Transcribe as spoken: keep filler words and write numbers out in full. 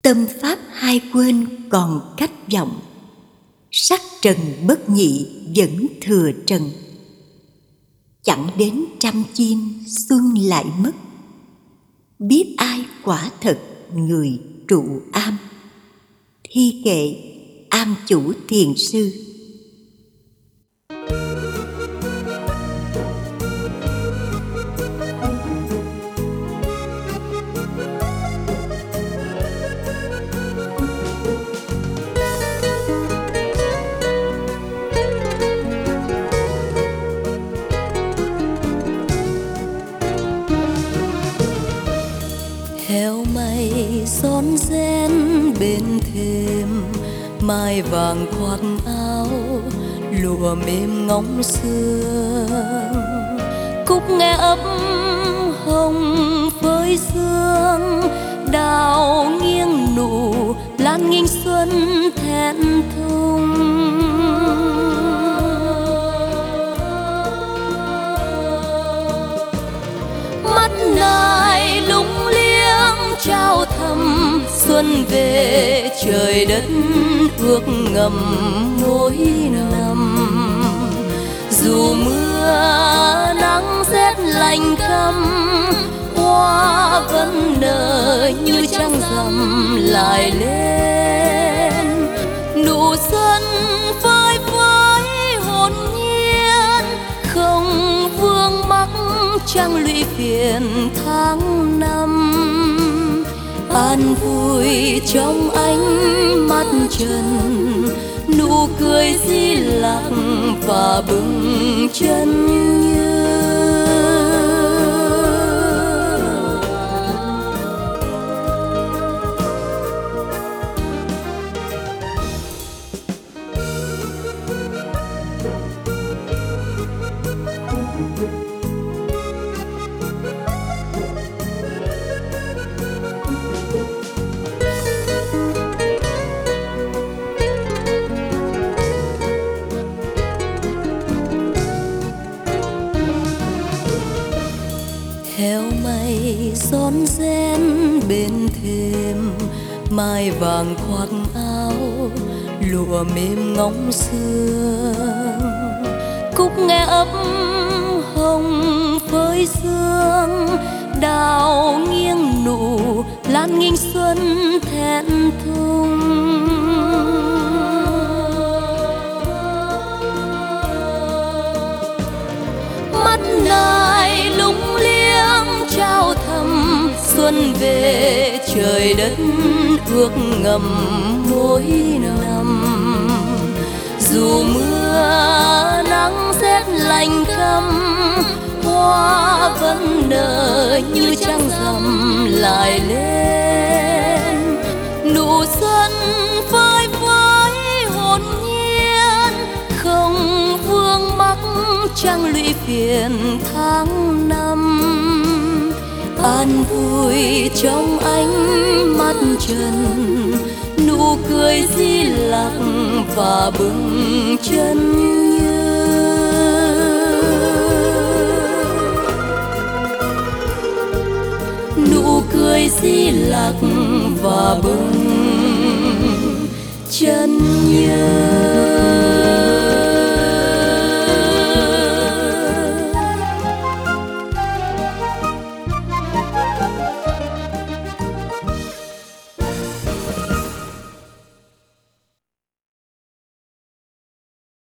Tâm pháp hai quên còn cách vọng, sắc trần bất nhị vẫn thừa trần. Chẳng đến trăm chim xuân lại mất, biết ai quả thật người trụ am. Thi kệ Am Chủ Thiền Sư. Heo mây rón rén bên thềm, mai vàng khoác áo, lụa mềm ngóng sương. Cúc nghe ấp hồng phơi sương, đào nghiêng nụ lan nghinh xuân thẹn thùng. Mắt nài lung liếng trao thầm, xuân về trời đất ước ngầm mỗi năm. Dù mưa nắng rét lạnh căm, hoa vẫn nở như trăng rằm lại lên. Nụ xuân phơi phới hồn nhiên, không vương mắc trăng lụy phiền tháng năm. An vui trong ánh mắt trần, nụ cười di lặc và bừng chân như. Heo mây rón rén bên thềm, mai vàng khoác áo, lụa mềm ngóng sương. Cúc nghe ấp hồng phơi sương, đào nghiêng nụ lan nghinh xuân thẹn thùng. Mắt nài lung liếng trao thầm, xuân về trời đất ước ngầm mỗi năm. Dù mưa nắng rét lạnh căm, hoa vẫn nở như trăng rằm lại lên. Nụ xuân phơi phới hồn nhiên, không vương mắc trăng lụy phiền tháng năm. An vui trong ánh mắt trần, nụ cười di lặc và bừng chân như. Nụ cười di lặc và bừng chân như.